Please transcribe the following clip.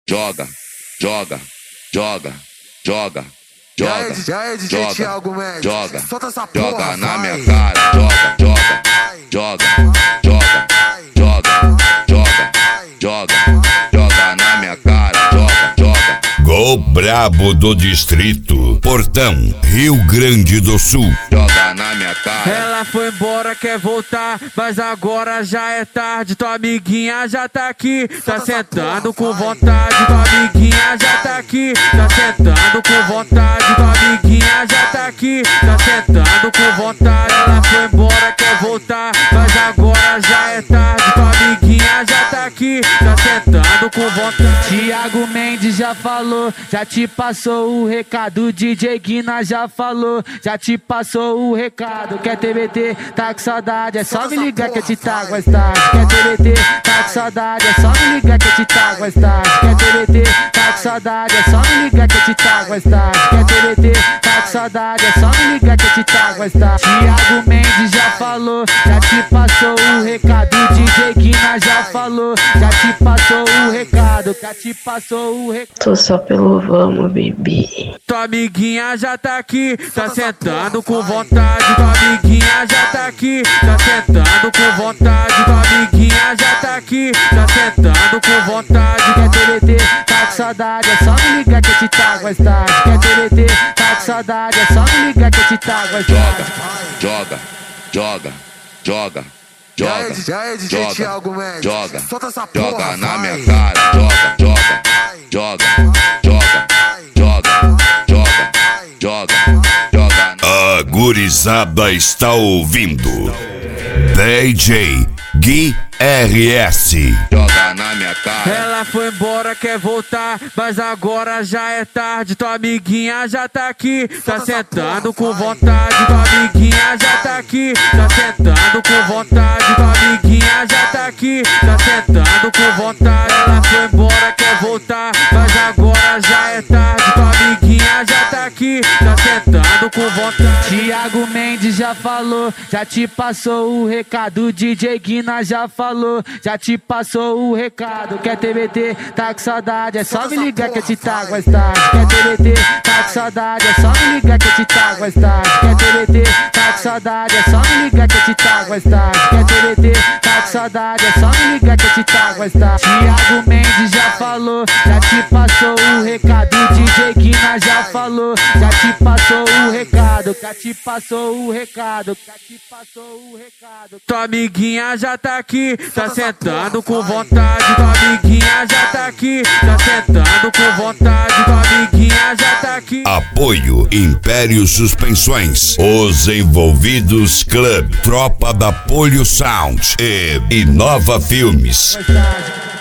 joga, joga, joga, joga, joga, joga, joga, joga na minha cara, joga, joga, joga, joga, joga, joga, joga, joga na minha cara, joga, joga. Gol brabo do distrito, Portão, Rio Grande do Sul. Joga na minha cara. Ela foi embora, quer voltar, mas agora já é tarde. Tua amiguinha já tá aqui, tá sentando com vontade. Tua amiguinha já tá aqui, tá sentando com vontade. Tua amiguinha já tá aqui, tá sentando com vontade. Ela foi embora, quer voltar, mas agora já é tarde. Tua amiguinha já tá aqui, tá sentando com vontade. Thiago Mendes já falou, já te passou o recado. DJ Guina já falou, já te passou o recado. Quer TBT, tá com saudade, é só me ligar que eu te trago mais tarde. Quer TBT, tá com saudade, é só me ligar que eu te trago mais tarde. Quer TBT, tá com saudade, é só me ligar que eu te trago mais tarde. Quer TBT, tá com saudade, é só me ligar que eu te trago mais tarde. Thiago Mendes já falou, já te passou o recado. DJ Guina já falou, já te passou o recado. Já te passou o recado. Tô só pelo vamos, baby. Tua amiguinha já tá aqui, tá sentando com vontade. Tua amiguinha já tá aqui, tá sentando com vontade. Tua amiguinha já tá aqui, tá sentando com vontade. Quer TBT, tá com saudade, é só me ligar que eu te trago mais tarde. Quer TBT, tá com saudade, é só me ligar que eu te trago mais tarde. Joga, joga, joga, joga, joga, joga, joga na minha cara, joga, joga, joga, joga, joga, joga, joga, joga. A gurizada está ouvindo DJ Gui RS. Joga na minha cara. Ela foi embora, quer voltar, mas agora já é tarde. Tua amiguinha já tá aqui, tá sentando com vontade. Tua amiguinha já tá aqui, tá sentando com vontade. Tua amiguinha já tá aqui, tá sentando com vontade. Ela foi embora, quer voltar, mas agora já é tarde. Tua amiguinha já tá aqui, tá sentando com vontade. Thiago Mendes já falou, já te passou o recado. DJ Guina já falou, já te passou o recado. Quer TBT, tá com saudade, é só me ligar que eu te trago mais tarde. Quer TBT, tá com saudade, é só me ligar que eu te trago mais tarde. Quer TBT, tá com saudade, é só me ligar que eu te trago mais tarde. Quer TBT, tá com saudade, é só me ligar que eu te trago mais tarde. Thiago Mendes já falou, já te passou o recado. DJ Guina já falou, já te passou o recado. Já te passou o recado, já te passou o recado. Tua amiguinha já tá aqui, tá sentando com vontade. Tua amiguinha já tá aqui, tá sentando com vontade. Tua amiguinha já tá aqui. Apoio Império Suspensões, Os Envolvidos Club, Tropa da Polio Sound e Inova Filmes.